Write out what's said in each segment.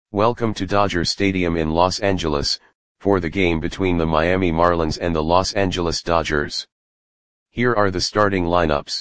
Welcome to Dodger Stadium in Los Angeles, for the game between the Miami Marlins and the Los Angeles Dodgers. Here are the starting lineups.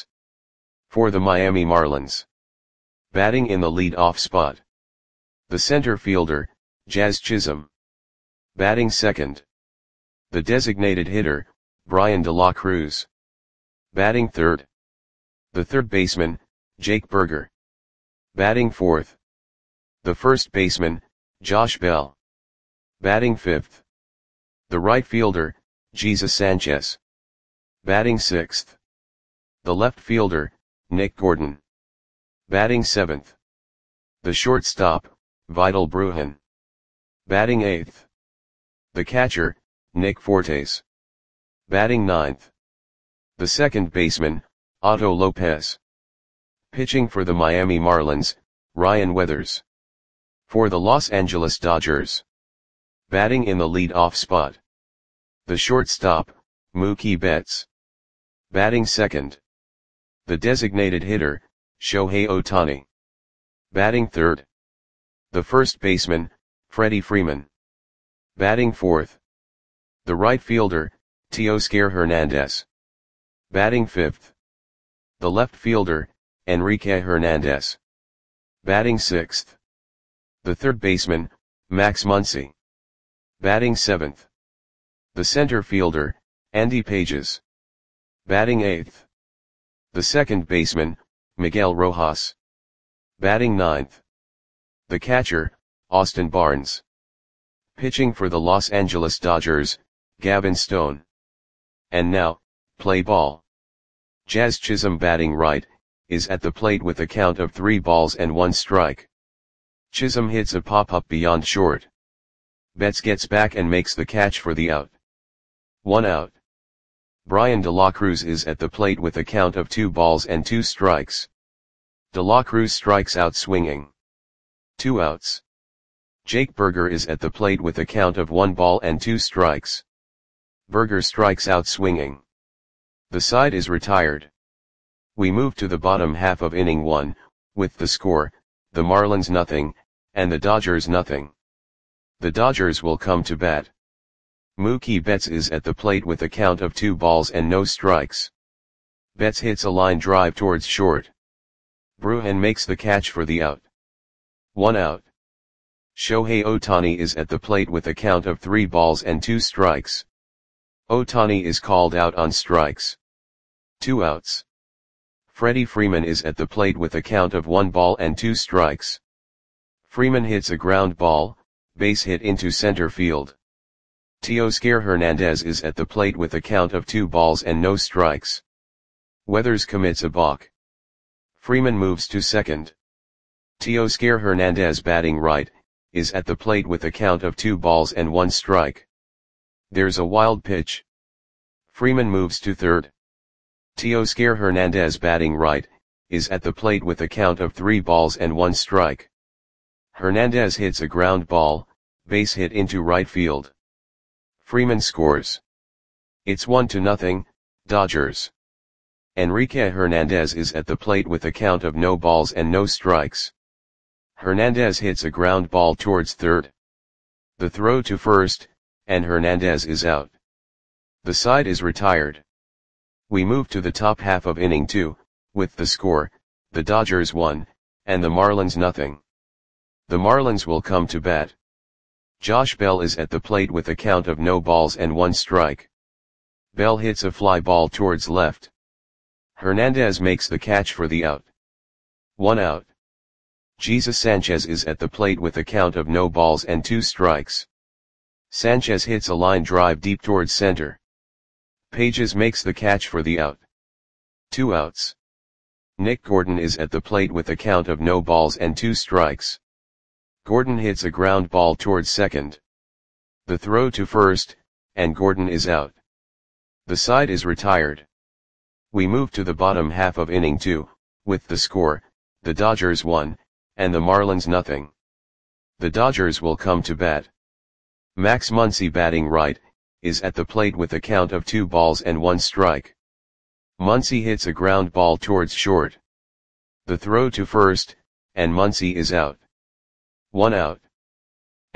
For the Miami Marlins. Batting in the lead-off spot. The center fielder, Jazz Chisholm. Batting second. The designated hitter, Bryan De La Cruz. Batting third. The third baseman, Jake Burger. Batting fourth. The first baseman, Josh Bell. Batting fifth. The right fielder, Jesus Sanchez. Batting sixth. The left fielder, Nick Gordon. Batting seventh. The shortstop, Vidal Brujan. Batting eighth. The catcher, Nick Fortes. Batting ninth. The second baseman, Otto Lopez. Pitching for the Miami Marlins, Ryan Weathers. For the Los Angeles Dodgers. Batting in the lead-off spot. The shortstop, Mookie Betts. Batting second. The designated hitter, Shohei Ohtani. Batting third. The first baseman, Freddie Freeman. Batting fourth. The right fielder, Teoscar Hernandez. Batting fifth. The left fielder, Enrique Hernandez. Batting sixth. The third baseman, Max Muncy. Batting seventh. The center fielder, Andy Pages. Batting eighth. The second baseman, Miguel Rojas. Batting ninth. The catcher, Austin Barnes. Pitching for the Los Angeles Dodgers, Gavin Stone. And now, play ball. Jazz Chisholm batting right, is at the plate with a count of 3 balls and 1 strike. Chisholm hits a pop-up beyond short. Betts gets back and makes the catch for the out. 1 out. Bryan De La Cruz is at the plate with a count of 2 balls and 2 strikes. De La Cruz strikes out swinging. 2 outs. Jake Burger is at the plate with a count of 1 ball and 2 strikes. Burger strikes out swinging. The side is retired. We move to the bottom half of inning 1, with the score, the Marlins nothing, and the Dodgers nothing. The Dodgers will come to bat. Mookie Betts is at the plate with a count of 2 balls and no strikes. Betts hits a line drive towards short. Brujan makes the catch for the out. 1 out. Shohei Ohtani is at the plate with a count of 3 balls and 2 strikes. Ohtani is called out on strikes. 2 outs. Freddie Freeman is at the plate with a count of 1 ball and 2 strikes. Freeman hits a ground ball, base hit into center field. Teoscar Hernandez is at the plate with a count of 2 balls and no strikes. Weathers commits a balk. Freeman moves to second. Teoscar Hernandez batting right, is at the plate with a count of 2 balls and 1 strike. There's a wild pitch. Freeman moves to third. Teoscar Hernandez batting right, is at the plate with a count of 3 balls and 1 strike. Hernandez hits a ground ball, base hit into right field. Freeman scores. It's 1-0, Dodgers. Enrique Hernandez is at the plate with a count of no balls and no strikes. Hernandez hits a ground ball towards third. The throw to first, and Hernandez is out. The side is retired. We move to the top half of inning 2, with the score, the Dodgers 1, and the Marlins nothing. The Marlins will come to bat. Josh Bell is at the plate with a count of no balls and 1 strike. Bell hits a fly ball towards left. Hernandez makes the catch for the out. 1 out. Jesus Sanchez is at the plate with a count of no balls and 2 strikes. Sanchez hits a line drive deep towards center. Pages makes the catch for the out. 2 outs. Nick Gordon is at the plate with a count of no balls and 2 strikes. Gordon hits a ground ball towards second. The throw to first, and Gordon is out. The side is retired. We move to the bottom half of inning 2, with the score, the Dodgers 1, and the Marlins nothing. The Dodgers will come to bat. Max Muncy batting right, is at the plate with a count of 2 balls and 1 strike. Muncy hits a ground ball towards short. The throw to first, and Muncy is out. 1 out.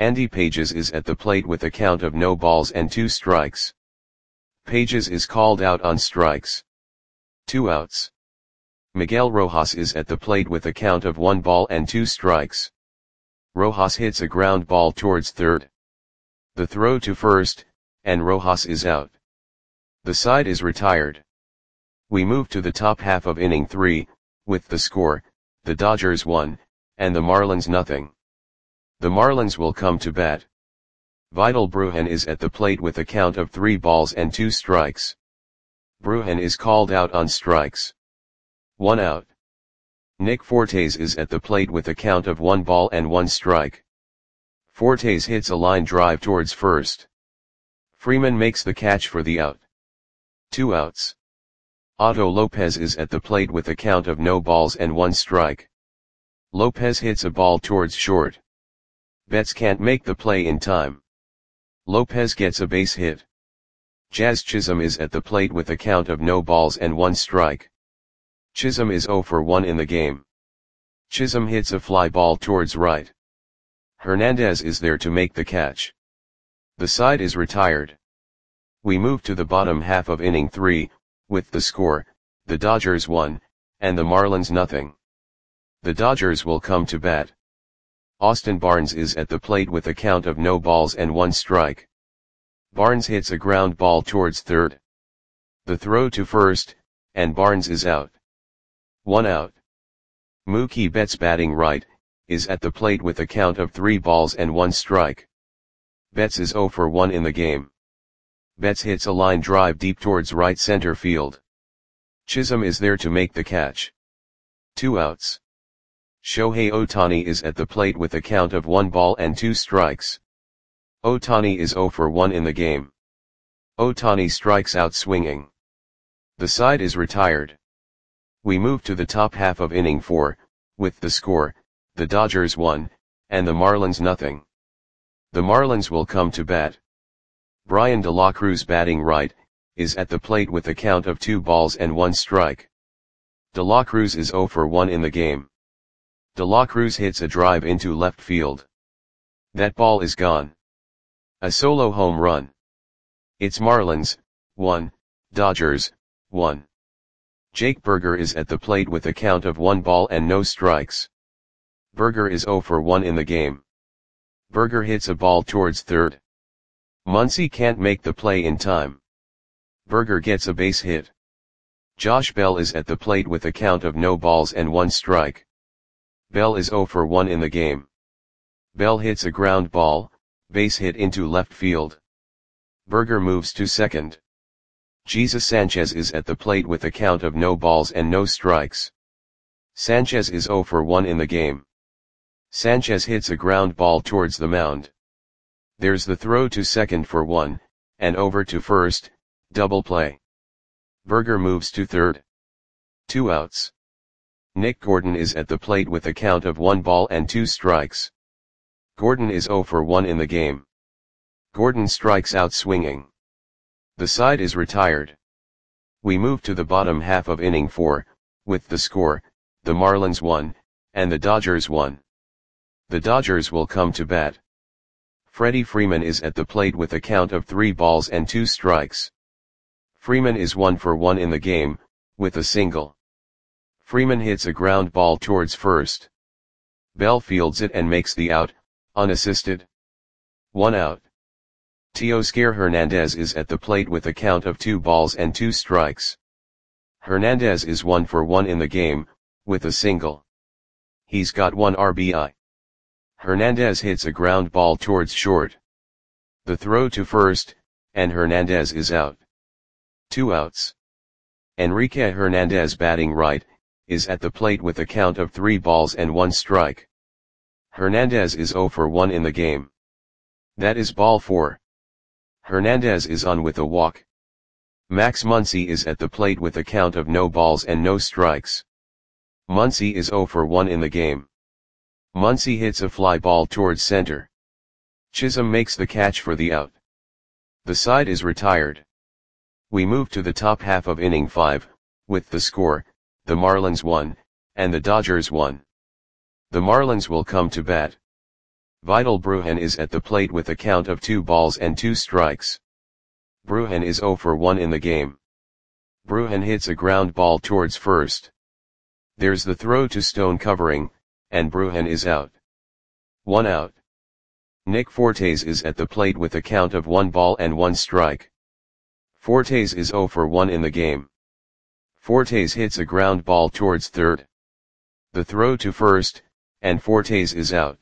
Andy Pages is at the plate with a count of no balls and 2 strikes. Pages is called out on strikes. 2 outs. Miguel Rojas is at the plate with a count of 1 ball and 2 strikes. Rojas hits a ground ball towards third. The throw to first, and Rojas is out. The side is retired. We move to the top half of inning 3, with the score, the Dodgers 1, and the Marlins nothing. The Marlins will come to bat. Vidal Brujan is at the plate with a count of 3 balls and 2 strikes. Brujan is called out on strikes. 1 out. Nick Fortes is at the plate with a count of 1 ball and 1 strike. Fortes hits a line drive towards first. Freeman makes the catch for the out. 2 outs. Otto Lopez is at the plate with a count of no balls and 1 strike. Lopez hits a ball towards short. Betts can't make the play in time. Lopez gets a base hit. Jazz Chisholm is at the plate with a count of no balls and 1 strike. Chisholm is 0 for 1 in the game. Chisholm hits a fly ball towards right. Hernandez is there to make the catch. The side is retired. We move to the bottom half of inning 3, with the score, the Dodgers 1, and the Marlins nothing. The Dodgers will come to bat. Austin Barnes is at the plate with a count of no balls and 1 strike. Barnes hits a ground ball towards third. The throw to first, and Barnes is out. 1 out. Mookie Betts batting right, is at the plate with a count of 3 balls and 1 strike. Betts is 0 for 1 in the game. Betts hits a line drive deep towards right center field. Chisholm is there to make the catch. 2 outs. Shohei Ohtani is at the plate with a count of 1 ball and 2 strikes. Ohtani is 0 for 1 in the game. Ohtani strikes out swinging. The side is retired. We move to the top half of inning 4, with the score, the Dodgers 1, and the Marlins nothing. The Marlins will come to bat. Brian De La Cruz batting right, is at the plate with a count of 2 balls and 1 strike. De La Cruz is 0 for 1 in the game. De La Cruz hits a drive into left field. That ball is gone. A solo home run. It's Marlins, 1, Dodgers, 1. Jake Burger is at the plate with a count of 1 ball and no strikes. Burger is 0 for 1 in the game. Burger hits a ball towards third. Muncy can't make the play in time. Burger gets a base hit. Josh Bell is at the plate with a count of no balls and 1 strike. Bell is 0 for 1 in the game. Bell hits a ground ball, base hit into left field. Burger moves to second. Jesus Sanchez is at the plate with a count of no balls and no strikes. Sanchez is 0 for 1 in the game. Sanchez hits a ground ball towards the mound. There's the throw to second for 1, and over to first, double play. Burger moves to third. 2 outs. Nick Gordon is at the plate with a count of 1 ball and 2 strikes. Gordon is 0 for 1 in the game. Gordon strikes out swinging. The side is retired. We move to the bottom half of inning 4, with the score, the Marlins 1, and the Dodgers 1. The Dodgers will come to bat. Freddie Freeman is at the plate with a count of 3 balls and 2 strikes. Freeman is 1 for 1 in the game, with a single. Freeman hits a ground ball towards first. Bell fields it and makes the out, unassisted. 1 out. Teoscar Hernandez is at the plate with a count of 2 balls and 2 strikes. Hernandez is 1 for 1 in the game, with a single. He's got 1 RBI. Hernandez hits a ground ball towards short. The throw to first, and Hernandez is out. 2 outs. Enrique Hernandez batting right, is at the plate with a count of 3 balls and 1 strike. Hernandez is 0 for 1 in the game. That is ball 4. Hernandez is on with a walk. Max Muncy is at the plate with a count of no balls and no strikes. Muncy is 0 for 1 in the game. Muncy hits a fly ball towards center. Chisholm makes the catch for the out. The side is retired. We move to the top half of inning 5, with the score, the Marlins 1, and the Dodgers 1. The Marlins will come to bat. Vidal Brujan is at the plate with a count of 2 balls and 2 strikes. Brujan is 0 for 1 in the game. Brujan hits a ground ball towards first. There's the throw to stone covering, and Brujan is out. 1 out. Nick Fortes is at the plate with a count of 1 ball and 1 strike. Fortes is 0 for 1 in the game. Fortes hits a ground ball towards third. The throw to first, and Fortes is out.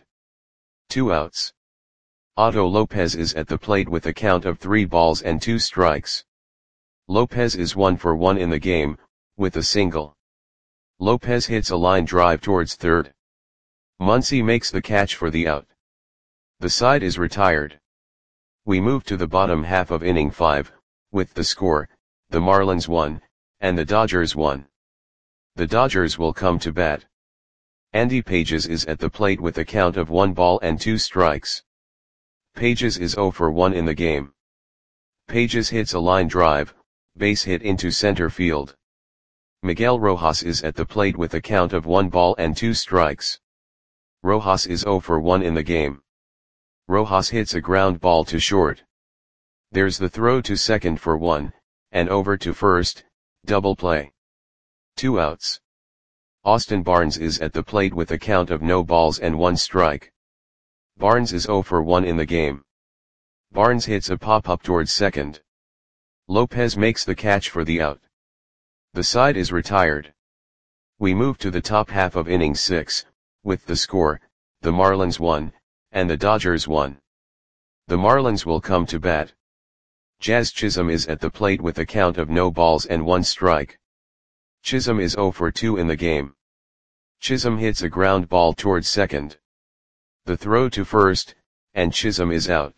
2 outs. Otto Lopez is at the plate with a count of 3 balls and 2 strikes. Lopez is 1 for 1 in the game, with a single. Lopez hits a line drive towards third. Muncy makes the catch for the out. The side is retired. We move to the bottom half of inning 5, with the score, the Marlins 1, and the Dodgers 1. The Dodgers will come to bat. Andy Pages is at the plate with a count of 1 ball and 2 strikes. Pages is 0 for 1 in the game. Pages hits a line drive, base hit into center field. Miguel Rojas is at the plate with a count of 1 ball and 2 strikes. Rojas is 0 for 1 in the game. Rojas hits a ground ball to short. There's the throw to second for 1, and over to first, double play. 2 outs. Austin Barnes is at the plate with a count of no balls and 1 strike. Barnes is 0 for 1 in the game. Barnes hits a pop-up towards second. Lopez makes the catch for the out. The side is retired. We move to the top half of inning 6, with the score, the Marlins 1, and the Dodgers 1. The Marlins will come to bat. Jazz Chisholm is at the plate with a count of no balls and 1 strike. Chisholm is 0 for 2 in the game. Chisholm hits a ground ball towards second. The throw to first, and Chisholm is out.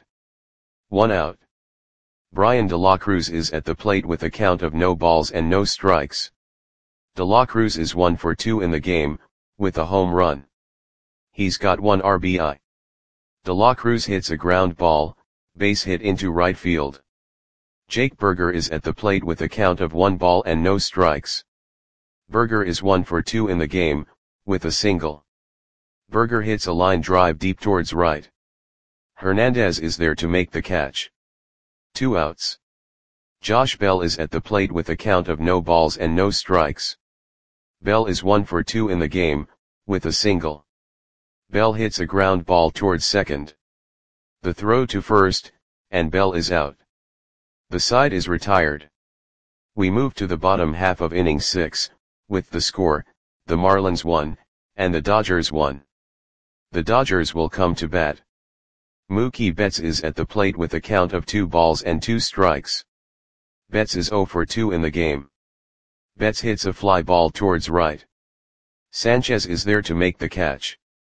1 out. Brian De La Cruz is at the plate with a count of no balls and no strikes. De La Cruz is 1 for 2 in the game, with a home run. He's got 1 RBI. De La Cruz hits a ground ball, base hit into right field. Jake Burger is at the plate with a count of 1 ball and no strikes. Burger is 1 for 2 in the game, with a single. Burger hits a line drive deep towards right. Hernandez is there to make the catch. 2 outs. Josh Bell is at the plate with a count of no balls and no strikes. Bell is 1 for 2 in the game, with a single. Bell hits a ground ball towards second. The throw to first, and Bell is out. The side is retired. We move to the bottom half of inning 6, with the score, the Marlins 1, and the Dodgers 1. The Dodgers will come to bat. Mookie Betts is at the plate with a count of 2 balls and 2 strikes. Betts is 0 for 2 in the game. Betts hits a fly ball towards right. Sanchez is there to make the catch.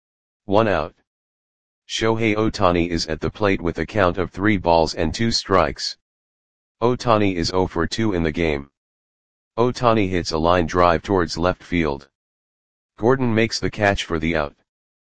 1 out. Shohei Ohtani is at the plate with a count of 3 balls and 2 strikes. Ohtani is 0 for 2 in the game. Ohtani hits a line drive towards left field. Gordon makes the catch for the out.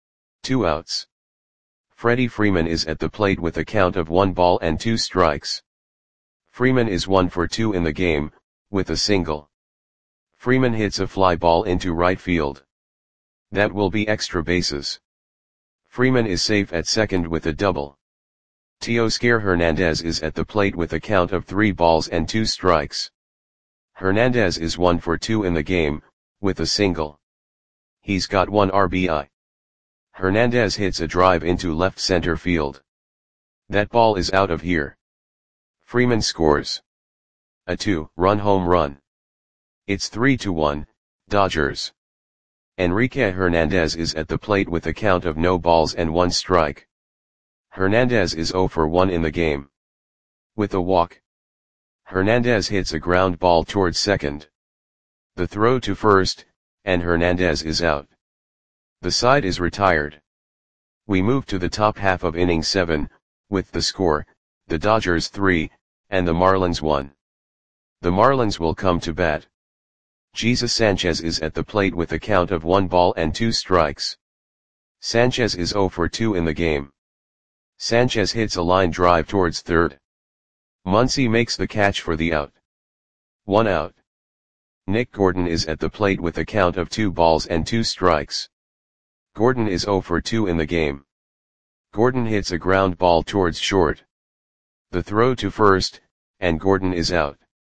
2 outs. Freddie Freeman is at the plate with a count of 1 ball and 2 strikes. Freeman is 1 for 2 in the game, with a single. Freeman hits a fly ball into right field. That will be extra bases. Freeman is safe at second with a double. Teoscar Hernandez is at the plate with a count of 3 balls and 2 strikes. Hernandez is 1 for 2 in the game, with a single. He's got 1 RBI. Hernandez hits a drive into left center field. That ball is out of here. Freeman scores a 2-run home run. It's 3-1, Dodgers. Enrique Hernandez is at the plate with a count of no balls and 1 strike. Hernandez is 0 for 1 in the game. With a walk. Hernandez hits a ground ball towards second. The throw to first, and Hernandez is out. The side is retired. We move to the top half of inning 7, with the score, the Dodgers 3, and the Marlins 1. The Marlins will come to bat. Jesus Sanchez is at the plate with a count of 1 ball and 2 strikes. Sanchez is 0 for 2 in the game. Sanchez hits a line drive towards third. Muncy makes the catch for the out. 1 out. Nick Gordon is at the plate with a count of 2 balls and 2 strikes. Gordon is 0 for 2 in the game. Gordon hits a ground ball towards short. The throw to first, and Gordon is out.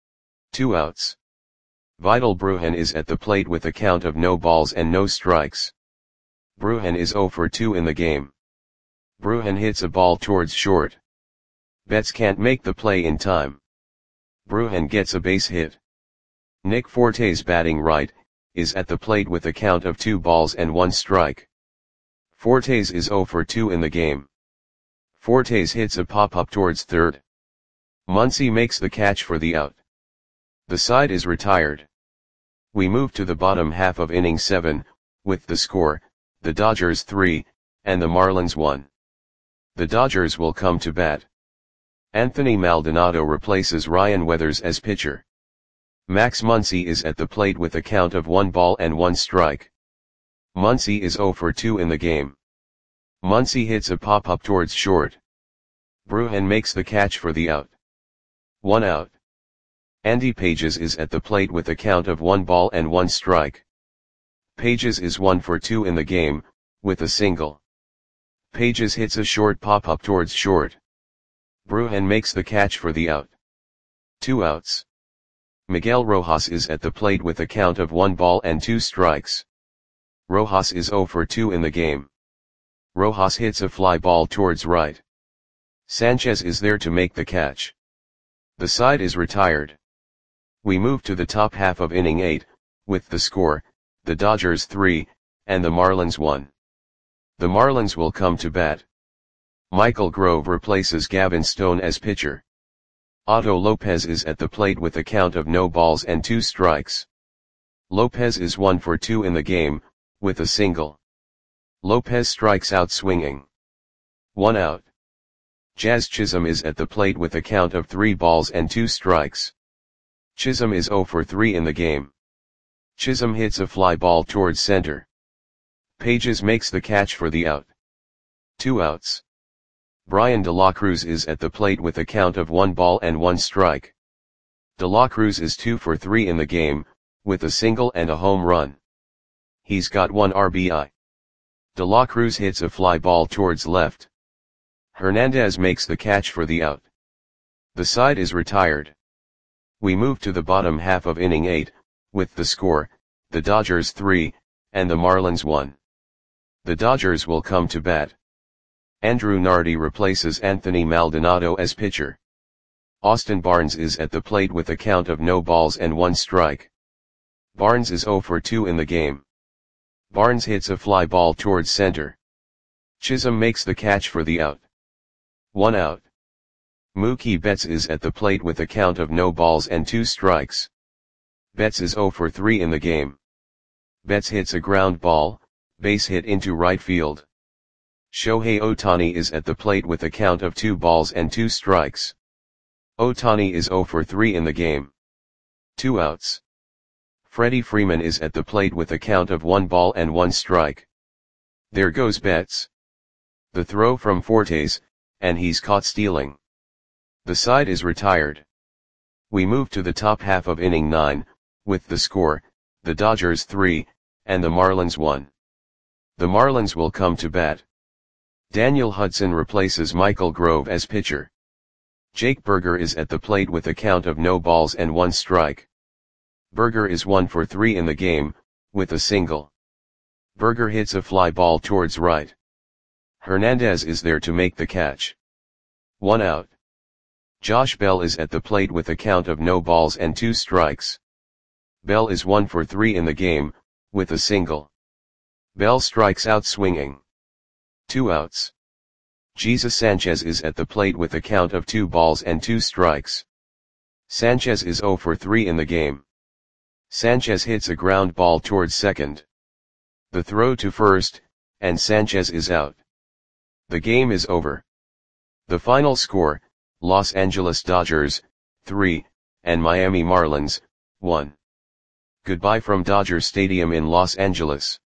2 outs. Vidal Brujan is at the plate with a count of no balls and no strikes. Brujan is 0 for 2 in the game. Brujan hits a ball towards short. Betts can't make the play in time. Brujan gets a base hit. Nick Fortes, batting right, is at the plate with a count of 2 balls and 1 strike. Fortes is 0 for 2 in the game. Fortes hits a pop-up towards third. Muncy makes the catch for the out. The side is retired. We move to the bottom half of inning 7, with the score, the Dodgers 3, and the Marlins 1. The Dodgers will come to bat. Anthony Maldonado replaces Ryan Weathers as pitcher. Max Muncy is at the plate with a count of 1 ball and 1 strike. Muncy is 0 for 2 in the game. Muncy hits a pop-up towards short. Brujan makes the catch for the out. 1 out. Andy Pages is at the plate with a count of 1 ball and 1 strike. Pages is 1 for 2 in the game, with a single. Pages hits a short pop-up towards short. Brujan makes the catch for the out. 2 outs. Miguel Rojas is at the plate with a count of 1 ball and 2 strikes. Rojas is 0 for 2 in the game. Rojas hits a fly ball towards right. Sanchez is there to make the catch. The side is retired. We move to the top half of inning 8, with the score, the Dodgers 3, and the Marlins 1. The Marlins will come to bat. Michael Grove replaces Gavin Stone as pitcher. Otto Lopez is at the plate with a count of no balls and 2 strikes. Lopez is 1 for 2 in the game, with a single. Lopez strikes out swinging. 1 out. Jazz Chisholm is at the plate with a count of 3 balls and 2 strikes. Chisholm is 0 for 3 in the game. Chisholm hits a fly ball towards center. Pages makes the catch for the out. 2 outs. Brian De La Cruz is at the plate with a count of 1 ball and 1 strike. De La Cruz is 2 for 3 in the game, with a single and a home run. He's got 1 RBI. De La Cruz hits a fly ball towards left. Hernandez makes the catch for the out. The side is retired. We move to the bottom half of inning 8, with the score, the Dodgers 3, and the Marlins 1. The Dodgers will come to bat. Andrew Nardi replaces Anthony Maldonado as pitcher. Austin Barnes is at the plate with a count of no balls and 1 strike. Barnes is 0 for 2 in the game. Barnes hits a fly ball towards center. Chisholm makes the catch for the out. 1 out. Mookie Betts is at the plate with a count of no balls and 2 strikes. Betts is 0 for 3 in the game. Betts hits a ground ball, base hit into right field. Shohei Ohtani is at the plate with a count of 2 balls and 2 strikes. Ohtani is 0 for 3 in the game. 2 outs. Freddie Freeman is at the plate with a count of 1 ball and 1 strike. There goes Betts. The throw from Fortes, and he's caught stealing. The side is retired. We move to the top half of inning 9, with the score, the Dodgers 3, and the Marlins 1. The Marlins will come to bat. Daniel Hudson replaces Michael Grove as pitcher. Jake Burger is at the plate with a count of no balls and 1 strike. Burger is 1 for 3 in the game, with a single. Burger hits a fly ball towards right. Hernandez is there to make the catch. 1 out. Josh Bell is at the plate with a count of no balls and 2 strikes. Bell is 1 for 3 in the game, with a single. Bell strikes out swinging. 2 outs. Jesus Sanchez is at the plate with a count of 2 balls and 2 strikes. Sanchez is 0 for 3 in the game. Sanchez hits a ground ball towards second. The throw to first, and Sanchez is out. The game is over. The final score, Los Angeles Dodgers, 3, and Miami Marlins, 1. Goodbye from Dodger Stadium in Los Angeles.